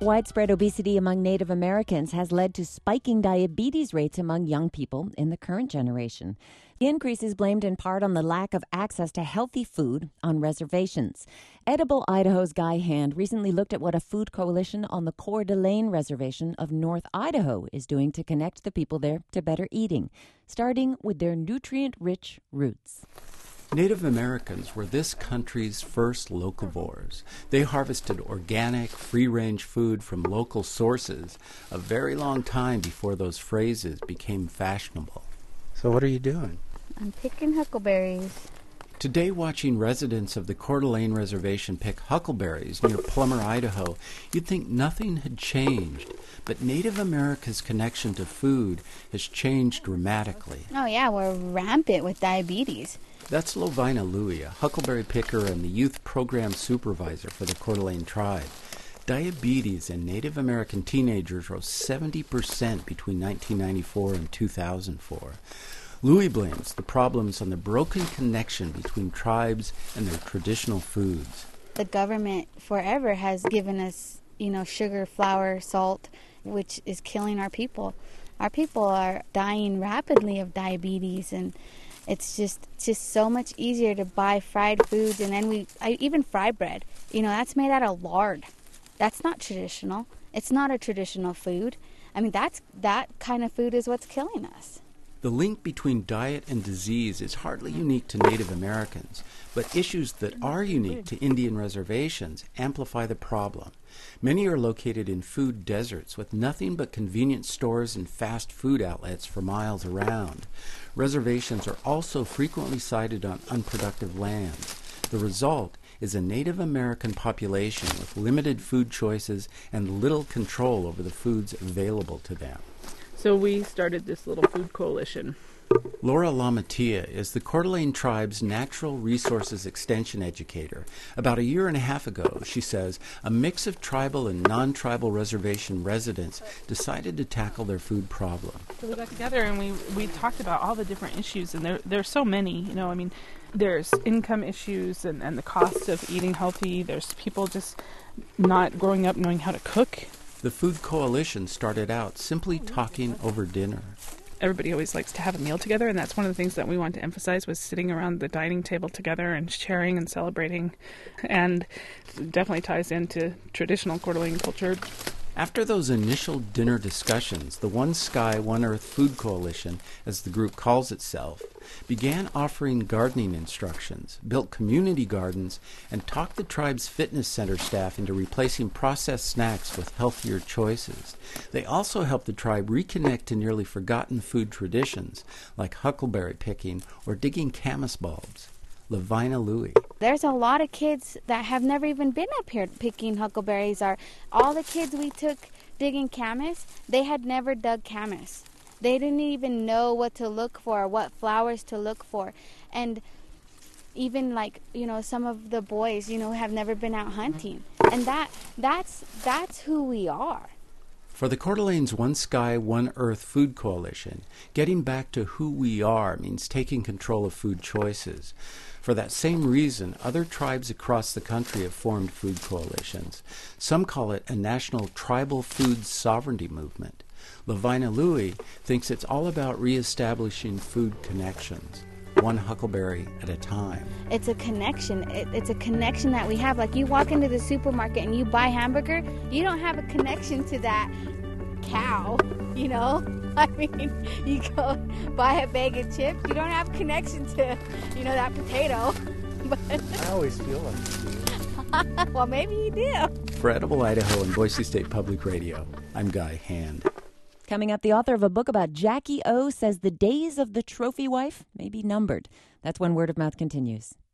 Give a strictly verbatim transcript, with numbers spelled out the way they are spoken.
Widespread obesity among Native Americans has led to spiking diabetes rates among young people in the current generation. The increase is blamed in part on the lack of access to healthy food on reservations. Edible Idaho's Guy Hand recently looked at what a food coalition on the Coeur d'Alene Reservation of North Idaho is doing to connect the people there to better eating, starting with their nutrient-rich roots. Native Americans were this country's first locavores. They harvested organic, free-range food from local sources a very long time before those phrases became fashionable. So what are you doing? I'm picking huckleberries. Today, watching residents of the Coeur d'Alene Reservation pick huckleberries near Plummer, Idaho, you'd think nothing had changed. But Native America's connection to food has changed dramatically. Oh yeah, we're rampant with diabetes. That's Lovina Louie, a huckleberry picker and the youth program supervisor for the Coeur d'Alene tribe. Diabetes in Native American teenagers rose seventy percent between nineteen ninety-four and two thousand four. Louie blames the problems on the broken connection between tribes and their traditional foods. The government forever has given us, you know, sugar, flour, salt, which is killing our people. Our people are dying rapidly of diabetes, and it's just just so much easier to buy fried foods, and then we I, even fry bread. You know, that's made out of lard. That's not traditional. It's not a traditional food. I mean, that's that kind of food is what's killing us. The link between diet and disease is hardly unique to Native Americans, but issues that are unique to Indian reservations amplify the problem. Many are located in food deserts with nothing but convenience stores and fast food outlets for miles around. Reservations are also frequently sited on unproductive lands. The result is a Native American population with limited food choices and little control over the foods available to them. So we started this little food coalition. Laura Lamatia is the Coeur d'Alene tribe's natural resources extension educator. About a year and a half ago, she says, a mix of tribal and non-tribal reservation residents decided to tackle their food problem. So we got together and we, we talked about all the different issues, and there there's so many, you know, I mean, there's income issues and, and the cost of eating healthy. There's people just not growing up knowing how to cook. The Food Coalition started out simply talking over dinner. Everybody always likes to have a meal together, and that's one of the things that we wanted to emphasize was sitting around the dining table together and sharing and celebrating, and it definitely ties into traditional Coeur d'Alene culture. After those initial dinner discussions, the One Sky, One Earth Food Coalition, as the group calls itself, began offering gardening instructions, built community gardens, and talked the tribe's fitness center staff into replacing processed snacks with healthier choices. They also helped the tribe reconnect to nearly forgotten food traditions, like huckleberry picking or digging camas bulbs. Lovina Louie. There's a lot of kids that have never even been up here picking huckleberries. Are all the kids we took digging camas, they had never dug camas. They didn't even know what to look for, what flowers to look for. And even like, you know, some of the boys, you know, have never been out hunting. And that that's that's who we are. For the Coeur d'Alene's One Sky, One Earth Food Coalition, getting back to who we are means taking control of food choices. For that same reason, other tribes across the country have formed food coalitions. Some call it a national tribal food sovereignty movement. Lovina Louie thinks it's all about reestablishing food connections, one huckleberry at a time. It's a connection. It, it's a connection that we have. Like you walk into the supermarket and you buy hamburger, you don't have a connection to that cow, you know? I mean, you go buy a bag of chips, you don't have connection to, you know, that potato. But I always feel like you do. Well, maybe you do. For Edible Idaho and Boise State Public Radio, I'm Guy Hand. Coming up, the author of a book about Jackie O says the days of the trophy wife may be numbered. That's when Word of Mouth continues.